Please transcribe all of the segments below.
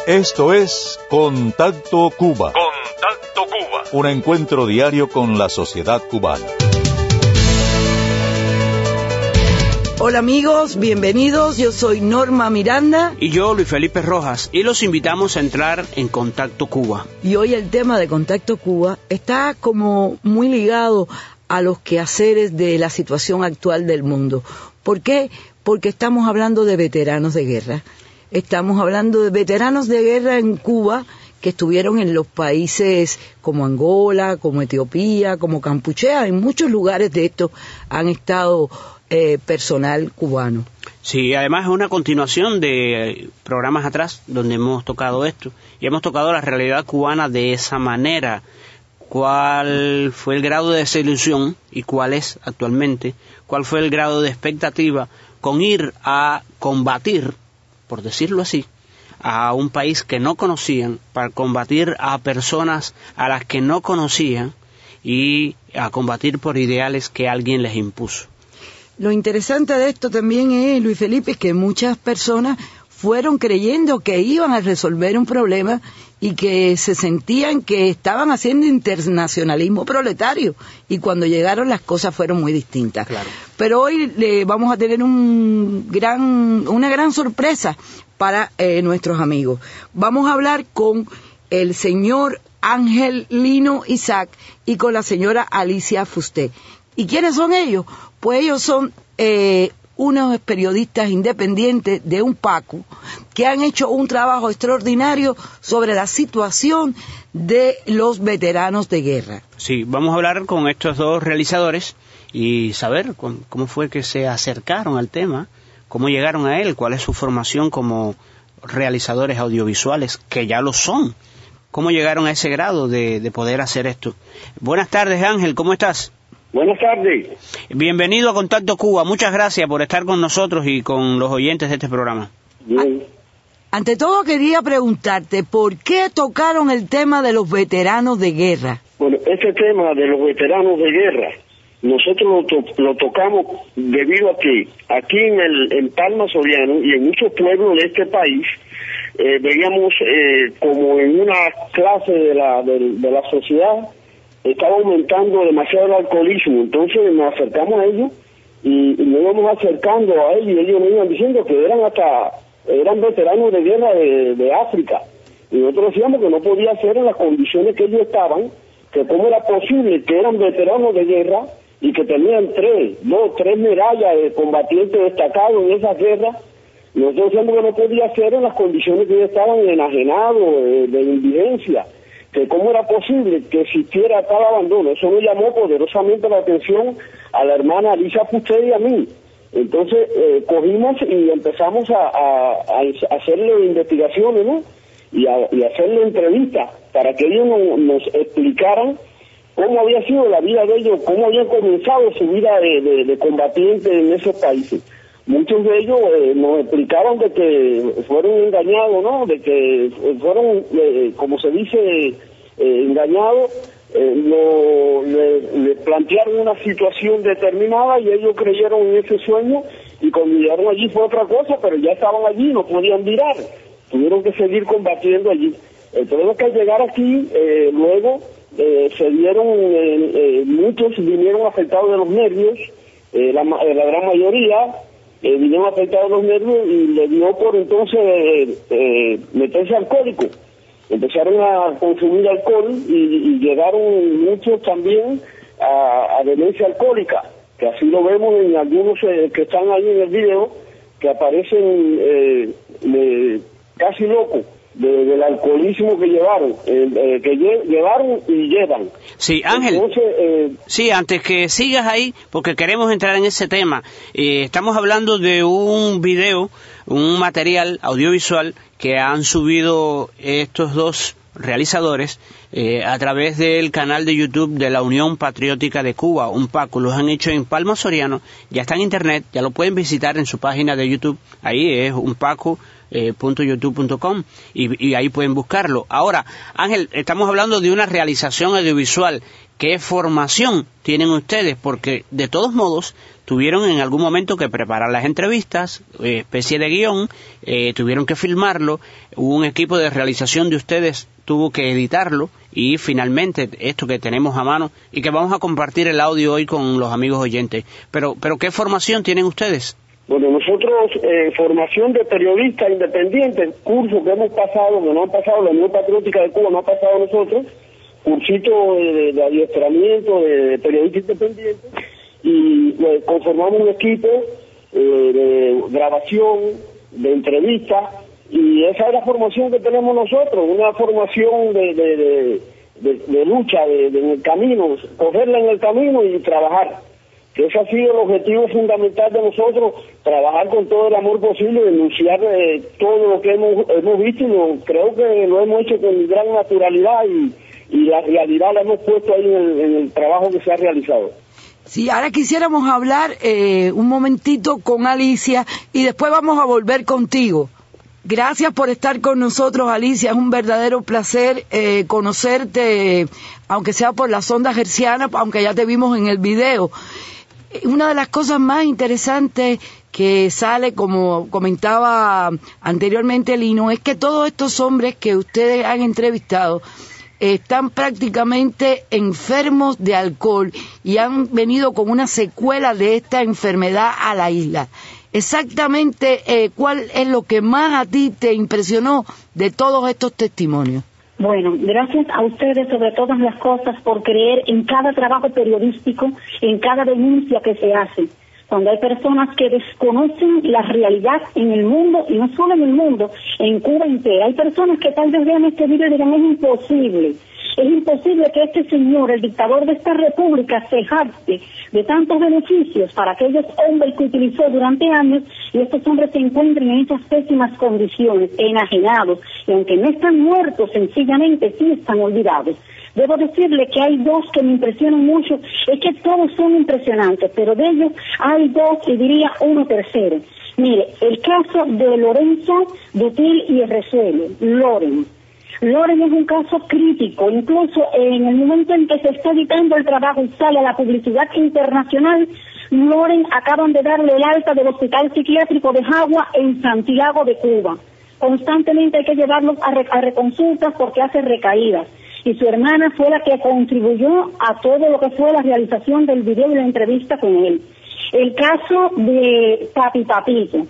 Esto es Contacto Cuba. Contacto Cuba. Un encuentro diario con la sociedad cubana. Hola amigos, bienvenidos. Yo soy Norma Miranda. Y yo, Luis Felipe Rojas. Y los invitamos a entrar en Contacto Cuba. Y hoy el tema de Contacto Cuba está como muy ligado a los quehaceres de la situación actual del mundo. ¿Por qué? Porque estamos hablando de veteranos de guerra. Estamos hablando de veteranos de guerra en Cuba que estuvieron en los países como Angola, como Etiopía, como Kampuchea. En muchos lugares de estos han estado personal cubano. Sí, además es una continuación de programas atrás donde hemos tocado esto. Y hemos tocado la realidad cubana de esa manera. ¿Cuál fue el grado de desilusión y cuál es actualmente? ¿Cuál fue el grado de expectativa con ir a combatir, por decirlo así, a un país que no conocían, para combatir a personas a las que no conocían y a combatir por ideales que alguien les impuso? Lo interesante de esto también es, Luis Felipe, es que muchas personas fueron creyendo que iban a resolver un problema y que se sentían que estaban haciendo internacionalismo proletario, y cuando llegaron las cosas fueron muy distintas. Claro. Pero hoy vamos a tener una gran sorpresa para nuestros amigos. Vamos a hablar con el señor Ángel Lino Isaac y con la señora Alicia Fusté. ¿Y quiénes son ellos? Pues ellos son unos periodistas independientes de UNPACU que han hecho un trabajo extraordinario sobre la situación de los veteranos de guerra. Sí, vamos a hablar con estos dos realizadores y saber cómo fue que se acercaron al tema, cómo llegaron a él, cuál es su formación como realizadores audiovisuales, que ya lo son, cómo llegaron a ese grado de poder hacer esto. Buenas tardes, Ángel, ¿cómo estás? Buenas tardes. Bienvenido a Contacto Cuba. Muchas gracias por estar con nosotros y con los oyentes de este programa. Bien. Ante todo quería preguntarte, ¿por qué tocaron el tema de los veteranos de guerra? Bueno, este tema de los veteranos de guerra, nosotros lo tocamos debido a que aquí en Palma Soriano y en muchos pueblos de este país, veíamos como en una clase de la sociedad estaba aumentando demasiado el alcoholismo. Entonces nos acercamos a ellos y nos íbamos acercando a ellos, y ellos nos iban diciendo que eran veteranos de guerra de África, y nosotros decíamos que no podía ser en las condiciones que ellos estaban, que cómo era posible que eran veteranos de guerra y que tenían tres medallas de combatientes destacados en esa guerra. Y nosotros decíamos que no podía ser en las condiciones que ellos estaban enajenados, de indigencia, que cómo era posible que existiera tal abandono. Eso nos llamó poderosamente la atención a la hermana Alicia Fusté y a mí. Entonces cogimos y empezamos a hacerle investigaciones, ¿no? Y hacerle entrevistas para que ellos nos explicaran cómo había sido la vida de ellos, cómo habían comenzado su vida de combatientes en esos países. Muchos de ellos nos explicaban de que fueron engañados, ¿no? De que fueron, como se dice, engañados. Le plantearon una situación determinada y ellos creyeron en ese sueño, y cuando llegaron allí fue otra cosa, pero ya estaban allí, no podían virar, tuvieron que seguir combatiendo allí. El problema es que al llegar aquí, luego se dieron, muchos vinieron afectados de los nervios, la gran mayoría vinieron afectados de los nervios, y le dio por entonces meterse alcohólico. Empezaron a consumir alcohol y llegaron muchos también a demencia alcohólica, que así lo vemos en algunos que están ahí en el video, que aparecen casi locos del alcoholismo que llevaron, llevaron y llevan. Sí, Ángel. Entonces, sí, antes que sigas ahí, porque queremos entrar en ese tema, estamos hablando de un video, un material audiovisual que han subido estos dos realizadores a través del canal de YouTube de la Unión Patriótica de Cuba, UNPACU. Los han hecho en Palma Soriano, ya está en internet, ya lo pueden visitar en su página de YouTube, ahí es unpacu.youtube.com, y ahí pueden buscarlo. Ahora, Ángel, estamos hablando de una realización audiovisual ¿qué formación tienen ustedes? Porque de todos modos tuvieron en algún momento que preparar las entrevistas, especie de guión, tuvieron que filmarlo, hubo un equipo de realización de ustedes, tuvo que editarlo, y finalmente esto que tenemos a mano y que vamos a compartir el audio hoy con los amigos oyentes. Pero ¿qué formación tienen ustedes? Bueno, nosotros, formación de periodista independiente, curso que hemos pasado, que no han pasado la Unión Patriótica de Cuba, no ha pasado a nosotros, cursito de adiestramiento de periodista independiente, y conformamos un equipo de grabación, de entrevistas, y esa es la formación que tenemos nosotros, una formación de lucha, en el camino, cogerla en el camino y trabajar. Que ese ha sido el objetivo fundamental de nosotros, trabajar con todo el amor posible, denunciar todo lo que hemos visto, y creo que lo hemos hecho con gran naturalidad, y la realidad la hemos puesto ahí en el trabajo que se ha realizado. Sí, ahora quisiéramos hablar un momentito con Alicia y después vamos a volver contigo. Gracias por estar con nosotros, Alicia. Es un verdadero placer conocerte, aunque sea por las ondas hercianas, aunque ya te vimos en el video. Una de las cosas más interesantes que sale, como comentaba anteriormente Lino, es que todos estos hombres que ustedes han entrevistado están prácticamente enfermos de alcohol y han venido con una secuela de esta enfermedad a la isla. Exactamente, ¿cuál es lo que más a ti te impresionó de todos estos testimonios? Bueno, gracias a ustedes sobre todas las cosas por creer en cada trabajo periodístico, en cada denuncia que se hace. Cuando hay personas que desconocen la realidad en el mundo, y no solo en el mundo, en Cuba entera. Hay personas que tal vez vean este video y dirán, es imposible que este señor, el dictador de esta república, se jacte de tantos beneficios para aquellos hombres que utilizó durante años, y estos hombres se encuentren en esas pésimas condiciones, enajenados, y aunque no están muertos, sencillamente sí están olvidados. Debo decirle que hay dos que me impresionan mucho, es que todos son impresionantes, pero de ellos hay dos, y diría uno tercero. Mire, el caso de Lorenzo Dutil y Resuelo, Loren es un caso crítico, incluso en el momento en que se está editando el trabajo y sale a la publicidad internacional, Loren acaban de darle el alta del Hospital Psiquiátrico de Jagua en Santiago de Cuba. Constantemente hay que llevarlos a reconsultas porque hace recaídas. Y su hermana fue la que contribuyó a todo lo que fue la realización del video y la entrevista con él. El caso de Papito.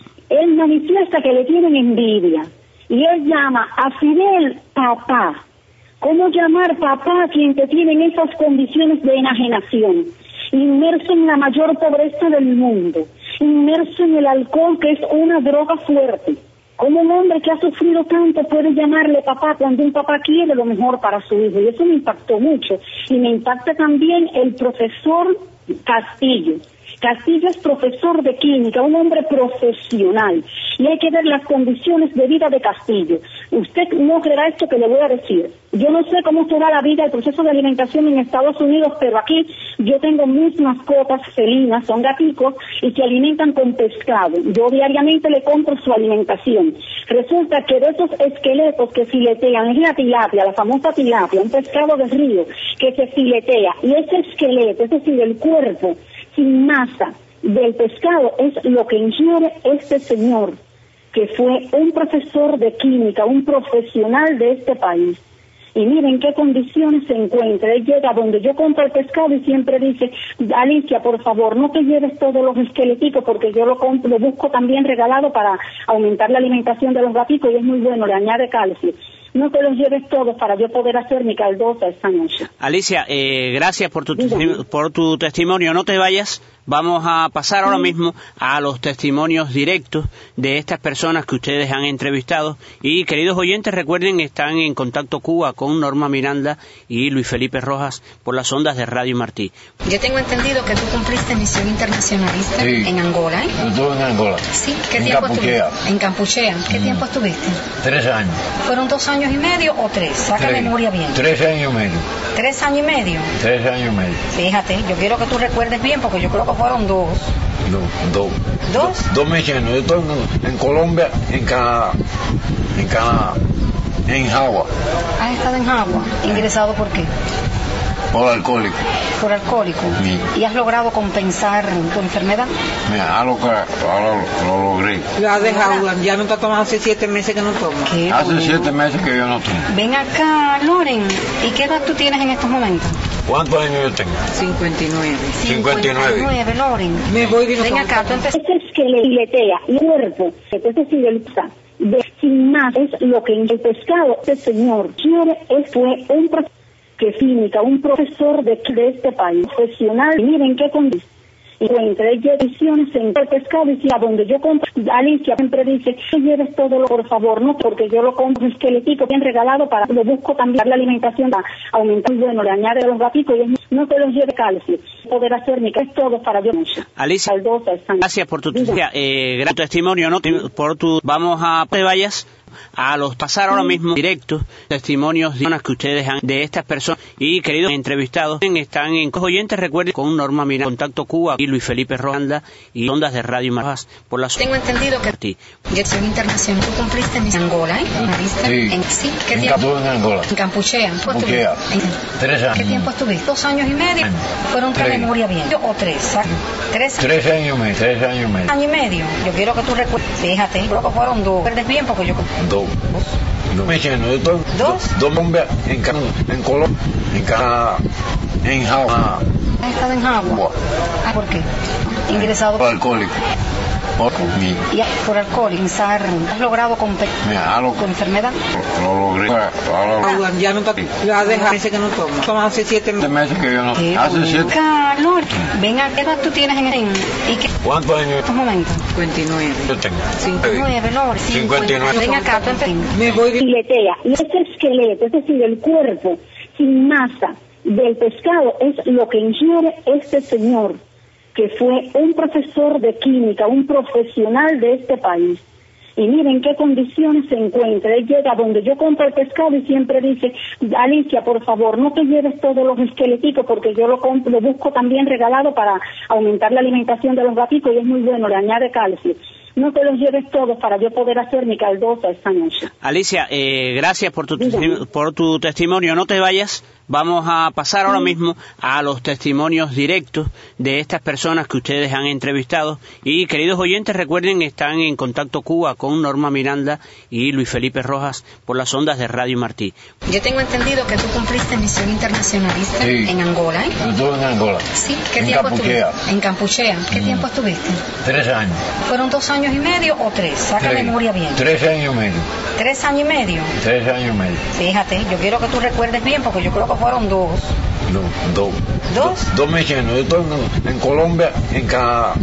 Él manifiesta que le tienen envidia. Y él llama a Fidel papá. ¿Cómo llamar papá a quien te tiene en esas condiciones de enajenación? Inmerso en la mayor pobreza del mundo. Inmerso en el alcohol, que es una droga fuerte. ¿Cómo un hombre que ha sufrido tanto puede llamarle papá cuando un papá quiere lo mejor para su hijo? Y eso me impactó mucho. Y me impacta también el profesor Castillo. Castillo es profesor de química, un hombre profesional, y hay que ver las condiciones de vida de Castillo. Usted no creerá esto que le voy a decir. Yo no sé cómo será la vida, el proceso de alimentación en Estados Unidos, pero aquí yo tengo mis mascotas felinas, son gaticos, y se alimentan con pescado. Yo diariamente le compro su alimentación. Resulta que de esos esqueletos que filetean, es la tilapia, la famosa tilapia, un pescado de río que se filetea, y ese esqueleto, es decir, el cuerpo sin masa del pescado, es lo que ingiere este señor, que fue un profesor de química, un profesional de este país. Y miren qué condiciones se encuentra. Él llega donde yo compro el pescado y siempre dice, Alicia, por favor, no te lleves todos los esqueleticos, porque yo lo compro, lo busco también regalado para aumentar la alimentación de los gatitos, y es muy bueno, le añade calcio. No te los lleves todos para yo poder hacer mi caldosa esta noche. Alicia, gracias por tu testimonio. No te vayas. Vamos a pasar ahora mismo a los testimonios directos de estas personas que ustedes han entrevistado. Y, queridos oyentes, recuerden, están en Contacto Cuba con Norma Miranda y Luis Felipe Rojas por las ondas de Radio Martí. Yo tengo entendido que tú cumpliste misión internacionalista en Angola, ¿eh? Yo estuve en Angola. Sí, ¿qué tiempo estuviste? En Campuchea. ¿Qué tiempo estuviste? 3 años. ¿Fueron 2 años y medio o 3? Saca memoria bien. 3 años y medio. 3 años y medio. 3 años y medio. Fíjate, yo quiero que tú recuerdes bien, porque yo creo que fueron 2. No, 2 misiones. Yo estoy en Colombia, en Canadá, en Jagua. ¿Has estado en Jagua? ¿Ingresado por qué? Por alcohólico. Por alcohólico. Sí. ¿Y has logrado compensar tu enfermedad? Mira, ahora lo logré. Lo ha dejado, ya no está tomando hace 7 meses que no toma. Qué Hace bueno. 7 meses que yo no tomo. Ven acá, Loren. ¿Y qué edad tú tienes en estos momentos? ¿Cuántos años yo tengo? 59. 59. Loren. Me voy de Ven acá, tú empezaste. Ese esqueletea y cuerpo, es decir, el sin más es lo que en el pescado este señor quiere, fue un que química, un profesor de este país, profesional, miren qué condición. Y entre ediciones en el pescado y a donde yo compro, Alicia siempre dice, no lleves todo lo, por favor, no, porque yo lo compro esqueletico bien regalado para, lo busco cambiar la alimentación, para aumentar, bueno, le añade los gatitos y no te los lleve calcio, poder hacer ni que es todo para yo. Alicia, gracias por tu gran testimonio, ¿no? Vamos a, te vayas a los pasar ahora mismo directos testimonios que ustedes han de estas personas y queridos entrevistados están en oyentes, recuerden con Norma Miranda, Contacto Cuba y Luis Felipe Rojanda y ondas de Radio Marjas por la Tengo entendido que proyección internacional tú cumpliste en Angola, ¿eh? Sí. ¿Qué tiempo? En Angola. En Campuchea. 3 años. ¿Qué tiempo estuviste? 2 años y medio. ¿Fueron 3 memoria bien? ¿O 3? 3 años y medio. 3 años y medio. Año y medio. Yo quiero que tú recuerdes. Fíjate, creo que fueron 2. ¿Recuerdes bien? Porque yo... 2. No me entiendo, yo estoy 2 Colombia, en Colombia, en Canadá, en Java. ¿Has estado en Java? ¿Por qué? Ingresado por alcohólico. Por alcohol, ¿has logrado compensar tu enfermedad? Lo logré. Ya no está, lo ha dejado meses que no toma. Toma hace 7 meses que yo no tomo. Hace 7. Calor. Ven a qué edad tú tienes ¿y qué? ¿Cuántos años? En estos momentos. 59. Yo tengo. 59, Lore. 59. Ven acá, tú empiezas. Me voy de... Filetea, y ese esqueleto, es decir, el cuerpo sin masa del pescado es lo que ingiere este señor, que fue un profesor de química, un profesional de este país. Y miren qué condiciones se encuentra. Él llega donde yo compro el pescado y siempre dice, Alicia, por favor, no te lleves todos los esqueleticos porque yo lo compro, lo busco también regalado para aumentar la alimentación de los gatitos y es muy bueno, le añade calcio. No te los lleves todos para yo poder hacer mi caldosa esta noche. Alicia, gracias por tu testimonio. No te vayas. Vamos a pasar ahora mismo a los testimonios directos de estas personas que ustedes han entrevistado. Y queridos oyentes, recuerden, están en Contacto Cuba con Norma Miranda y Luis Felipe Rojas por las ondas de Radio Martí. Yo tengo entendido que tú cumpliste misión internacionalista en Angola, ¿eh? Yo estuve en Angola. Sí. ¿Qué tiempo estuviste? En Campuchea. ¿Qué tiempo estuviste? 3 años. ¿Fueron 2 años y medio o 3? Saca memoria bien. 3 años y medio. 3 años y medio. 3 años y medio. Fíjate, yo quiero que tú recuerdes bien porque yo creo que fueron 2. No, 2. 2 meses. Yo estoy en Colombia, en Canadá,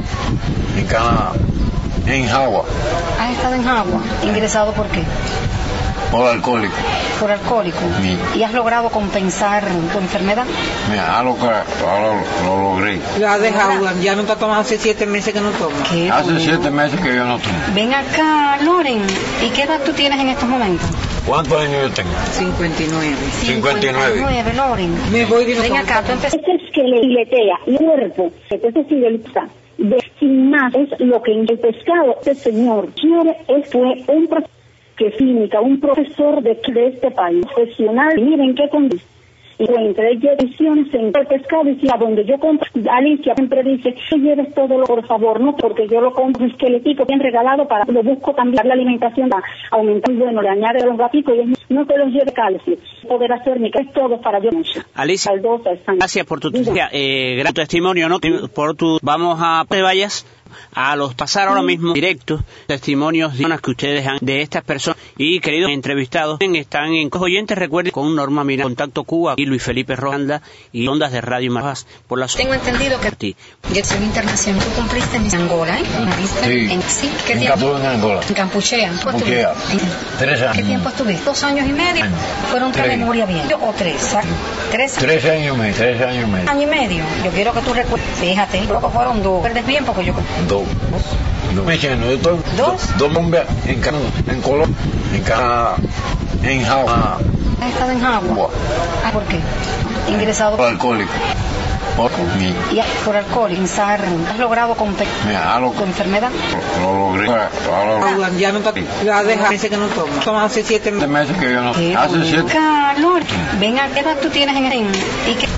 en Java. ¿Has estado en Java? ¿Ingresado por qué? Por alcohólico. Por alcohólico. Sí. ¿Y has logrado compensar tu enfermedad? Mira, ahora lo logré. Lo ha dejado, ya no está tomando hace 7 meses que no toma. Hace 7 meses que yo no tomo. Ven acá, Loren. ¿Y qué edad tú tienes en estos momentos? ¿Cuántos años yo tengo? 59. 59. Loren. Me voy de... Ven acá, tú empezaste. Ese esqueletea y cuerpo, es decir, el sin más es lo que en el pescado este señor quiere, fue un que química, un profesor de este país, profesional, miren qué condición. Y entre ediciones en el pescado y a donde yo compro, Alicia siempre dice, no lleves todo, por favor, no, porque yo lo compro esqueletico bien regalado para, lo busco cambiar la alimentación, para aumentar, bueno, le añade los gatitos y no te los lleve calcio, poder hacer mi que es todo para yo. Alicia, gracias por tu gran testimonio, ¿no? Vamos a te vayas a los pasar ahora mismo directos testimonios que ustedes han de estas personas y queridos entrevistados están en oyentes, recuerden con Norma Miranda, Contacto Cuba y Luis Felipe Rojanda y ondas de Radio Marjas por las... Tengo entendido que proyección internacional tú cumpliste en Angola, ¿eh? Sí. ¿Qué tiempo? En Angola. En Campuchea. 3 años. ¿Qué tiempo estuviste? 2 años y medio. ¿Fueron 3 memoria bien? ¿O 3? 3 años y medio. 3 años y medio. Año y medio. Yo quiero que tú recuerdes. Fíjate, creo que fueron 2. ¿Recuerdes bien? Porque yo... 2. No me entiendo, yo estoy 2 Colombia, en Colombia, en Canadá, en Java. ¿Has estado en Java? ¿Por qué? Ingresado por alcohólico. Por alcohol, ¿has logrado compensar tu enfermedad? Lo logré. Ya no está, lo ha dejado meses que no toma. Toma hace 7 meses que yo no tomo. Hace 7. Calor. Ven a qué edad tú tienes y qué...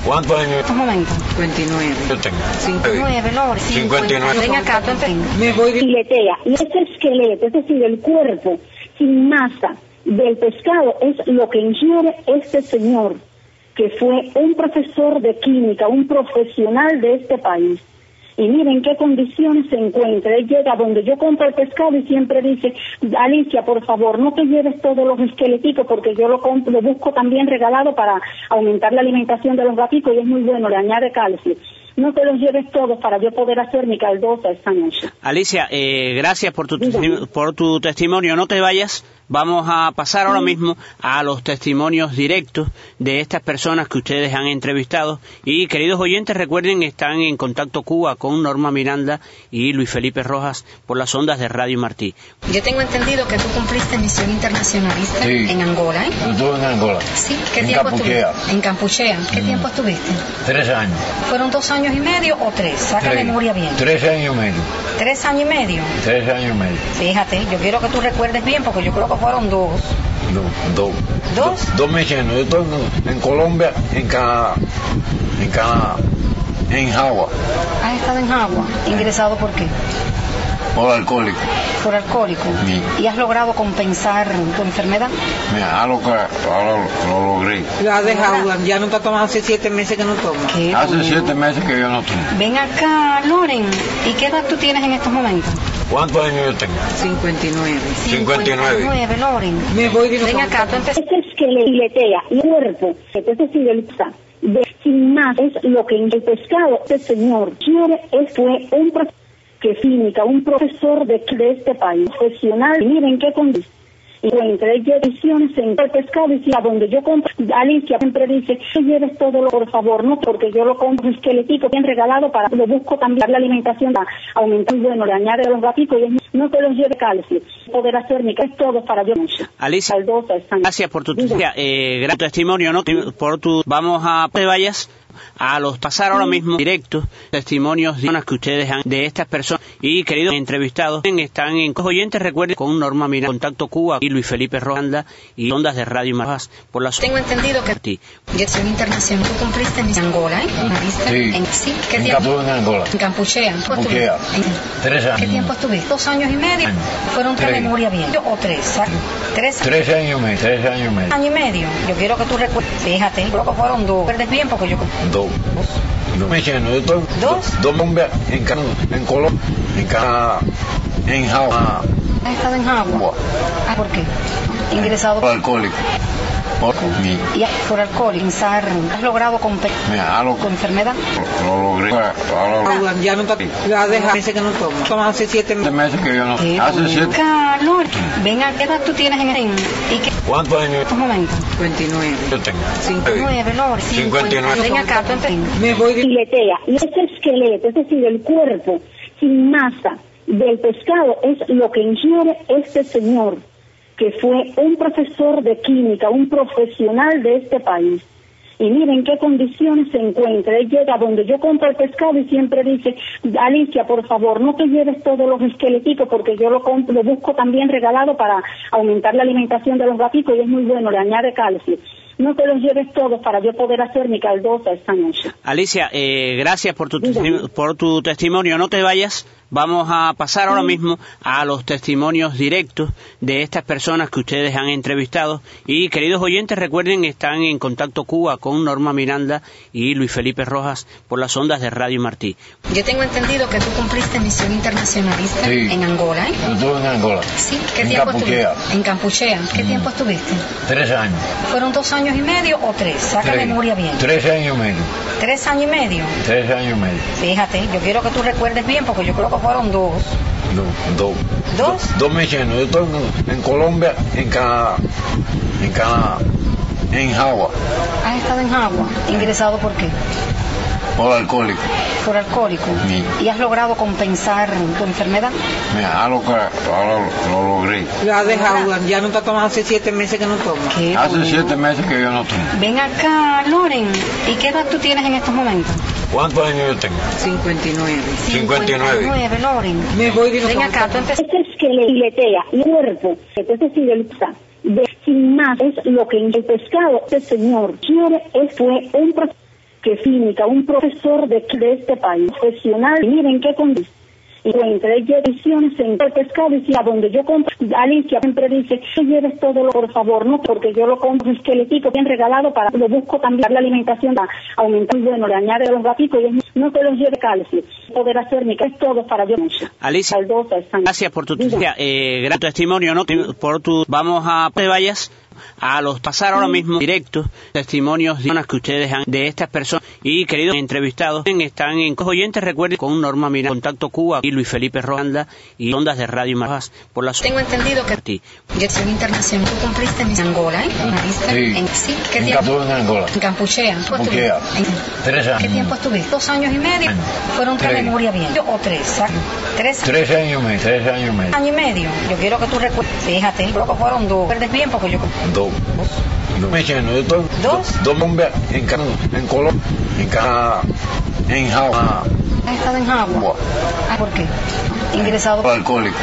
¿Cuántos años? Un momento. 59. Yo tengo. 59, Lore. 59. Ven acá, tú Me voy de... Filetea. Y ese esqueleto, es decir, el cuerpo sin masa del pescado es lo que ingiere este señor, que fue un profesor de química, un profesional de este país. Y miren en qué condiciones se encuentra. Él llega donde yo compro el pescado y siempre dice, Alicia, por favor, no te lleves todos los esqueleticos porque yo lo compro, lo busco también regalado para aumentar la alimentación de los gaticos y es muy bueno, le añade calcio. No te los lleves todos para yo poder hacer mi caldosa esta noche. Alicia, gracias por tu testimonio. No te vayas. Vamos a pasar ahora mismo a los testimonios directos de estas personas que ustedes han entrevistado. Y, queridos oyentes, recuerden, están en Contacto Cuba con Norma Miranda y Luis Felipe Rojas por las ondas de Radio Martí. Yo tengo entendido que tú cumpliste misión internacionalista en Angola, ¿eh? Yo estuve en Angola. Sí, ¿qué En tiempo Campuchea. estuviste? En Campuchea. ¿Qué tiempo estuviste? 3 años. ¿Fueron 2 años y medio o 3? Saca memoria bien. 3 años y medio. 3 años y medio. 3 años y medio. Fíjate, yo quiero que tú recuerdes bien porque yo creo que fueron 2. No, 2. 2 meses. Yo estoy en Colombia, en Canadá, en Jagua. ¿Has estado en Jagua? ¿Ingresado por qué? Por alcohólico. Por alcohólico. Sí. ¿Y has logrado compensar tu enfermedad? Mira, ahora lo logré. Lo ha dejado, ya no está tomando hace 7 meses que no toma. ¿Qué? Hace 7 meses que yo no tomo. Ven acá, Loren. ¿Y qué edad tú tienes en estos momentos? ¿Cuántos años yo tengo? 59. 59. Loren. Me voy de... Ven acá, tú empezaste. Este esqueleto, filetea, y cuerpo, es decir, el de sin más es lo que el pescado, este señor quiere, fue un profesor que química, un profesor de este país, profesional. Y miren qué condiciones. Y entre ediciones en el pescado y a donde yo compro, Alicia siempre dice, no lleves todo, por favor, no, porque yo lo compro esqueletico bien regalado para, lo busco también la alimentación, para aumentar, bueno, le añade a los gatitos y no te los lleve calcio, poder hacer mi es todo para yo. Alicia, gracias por tu gran testimonio, ¿no? Vamos a, te vayas a los pasar ahora mismo directos testimonios que ustedes han de estas personas y queridos entrevistados están en oyentes, recuerden, con Norma Miranda, Contacto Cuba y Luis Felipe Rojas y ondas de Radio Martí por las... Tengo entendido que dirección internacional tú cumpliste en Angola, ¿eh? Sí. ¿Qué tiempo? Estuve en Angola. En Campuchea. 3 años. ¿Qué tiempo estuviste? 2 años y medio. Fueron 3 memoria bien. ¿O 3? 3 años y medio. 3 años y medio. Año y medio. Yo quiero que tú recuerdes. Fíjate, creo que fueron 2. Recuerdes bien porque yo... 2. No me lleno, yo estoy 2 Colombia, en Colombia, en Canadá, en Jagua. ¿Has estado en Jagua? ¿Por qué? Ingresado por alcohólico. Y por alcohólico, ¿has logrado compensar tu enfermedad? Lo logré. Ahora ya no está, lo ha dejado meses que no toma. Toma hace 7 meses que yo no tomo. Hace 7. Calor. Ven a qué edad tú tienes ¿y qué? ¿Cuántos años? En estos momentos. 59. Yo tengo. 59, Lore. 59. Ven acá, tú me voy de... Filetea. Y ese esqueleto, es decir, el cuerpo sin masa del pescado es lo que ingiere este señor, que fue un profesor de química, un profesional de este país. Y miren en qué condiciones se encuentra. Él llega donde yo compro el pescado y siempre dice, Alicia, por favor, no te lleves todos los esqueleticos porque yo lo compro, lo busco también regalado para aumentar la alimentación de los gatitos y es muy bueno, le añade calcio. No te los lleves todos para yo poder hacer mi caldosa esta noche. Alicia, gracias por tu testimonio. No te vayas. Vamos a pasar ahora mismo a los testimonios directos de estas personas que ustedes han entrevistado. Y, queridos oyentes, recuerden, están en Contacto Cuba con Norma Miranda y Luis Felipe Rojas por las ondas de Radio Martí. Yo tengo entendido que tú cumpliste misión internacionalista en Angola, ¿eh? Yo estuve en Angola. Sí, ¿qué tiempo estuviste? En Campuchea. ¿Qué tiempo estuviste? 3 años. ¿Fueron 2 años y medio o 3? Saca memoria bien. 3 años y medio. 3 años y medio. 3 años y medio. Fíjate, yo quiero que tú recuerdes bien porque yo creo que fueron 2. 2 meses. Yo estoy en Colombia, en Canadá, en Jagua. ¿Has estado en Jagua? ¿Ingresado por qué? Por alcohólico. Por alcohólico. Sí. ¿Y has logrado compensar tu enfermedad? Mira, ahora lo logré. Lo ha dejado, ya no está tomando hace 7 meses que no toma. ¿Qué? Hace 7 meses que yo no tomo. Ven acá, Loren. ¿Y qué edad tú tienes en estos momentos? ¿Cuántos años yo tengo? 59. 59. Loren. Me voy de... Ven acá, tú empezaste. Este esqueletea y cuerpo, es decir, el de sin más es lo que el pescado, este señor quiere, fue un profesor que química, un profesor de este país, profesional, miren qué condición. Y entre ediciones en el pescado y a donde yo compro, Alicia siempre dice, no lleves todo, por favor, no, porque yo lo compro esqueletico bien regalado para, lo busco cambiar la alimentación, para aumentar, bueno, le añade a los gatitos y no te los lleve calcio, poder hacer mi es todo para yo. Alicia, gracias por tu gran testimonio, ¿no? Vamos a te vayas a los pasar ahora mismo directos testimonios que ustedes han de estas personas y queridos entrevistados están en oyentes, recuerden, con Norma Miranda, Contacto Cuba y Luis Felipe Roanda y ondas de Radio Marjas por la Tengo entendido que Dirección Internacional tú cumpliste en Angola, ¿eh? Sí. ¿Qué tiempo? En Angola. En Campuchea. 3 años. ¿Qué tiempo estuviste? 2 años y medio. ¿Fueron 3 memoria bien? ¿O 3? 3 años y medio. 3 años y medio. Año y medio. Yo quiero que tú recuerdes. Fíjate, creo que fueron 2. ¿Recuerdes bien? Porque yo... 2. No me lleno, yo estoy 2 bombeas en Colón, en Jagua. ¿Has estado en Jagua? ¿Por qué? Ingresado por alcohólico.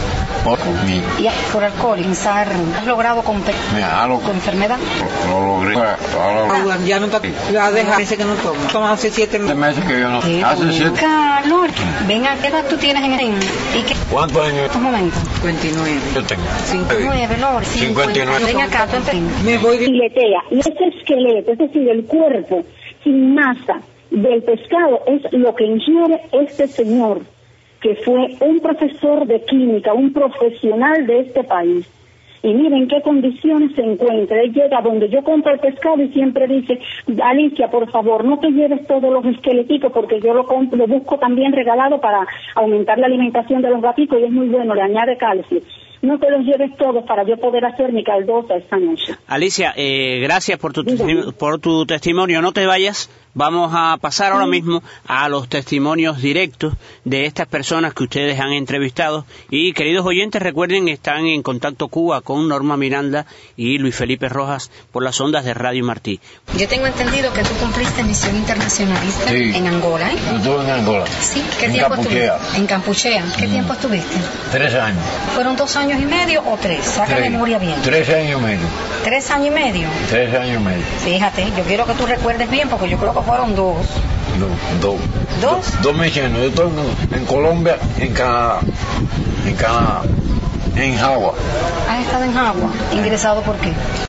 Y por alcohol, ¿has logrado con enfermedad? Lo logré. Ya no la deja, dice que no toma. Toma hace 7 meses que yo no. Hace 7. Calor. Venga, ¿qué edad tú tienes ¿y qué? ¿Cuántos años? En estos momentos. 59. Yo tengo 59, Lord. 59. Venga acá, tú me voy filetea. Y ese esqueleto, es decir, el cuerpo sin masa del pescado es lo que ingiere este señor, que fue un profesor de química, un profesional de este país. Y miren qué condiciones se encuentra. Él llega donde yo compro el pescado y siempre dice, Alicia, por favor, no te lleves todos los esqueleticos porque yo lo busco también regalado para aumentar la alimentación de los gatitos y es muy bueno, le añade calcio. No te los lleves todos para yo poder hacer mi caldosa esta noche. Alicia, gracias por tu testimonio. No te vayas. Vamos a pasar ahora mismo a los testimonios directos de estas personas que ustedes han entrevistado. Y queridos oyentes, recuerden, están en Contacto Cuba con Norma Miranda y Luis Felipe Rojas por las ondas de Radio Martí. Yo tengo entendido que tú cumpliste misión internacionalista en Angola, ¿eh? Yo estuve en Angola. Sí, ¿qué tiempo estuviste? En Campuchea. ¿Qué tiempo estuviste? 3 años. ¿Fueron 2 años y medio o 3? Saca memoria bien. 3 años y medio. 3 años y medio. 3 años y medio. Fíjate, yo quiero que tú recuerdes bien porque yo creo que fueron 2. No, 2 meses. Yo estoy en Colombia, en Jagua. ¿Has estado en Jagua? ¿Ingresado por qué?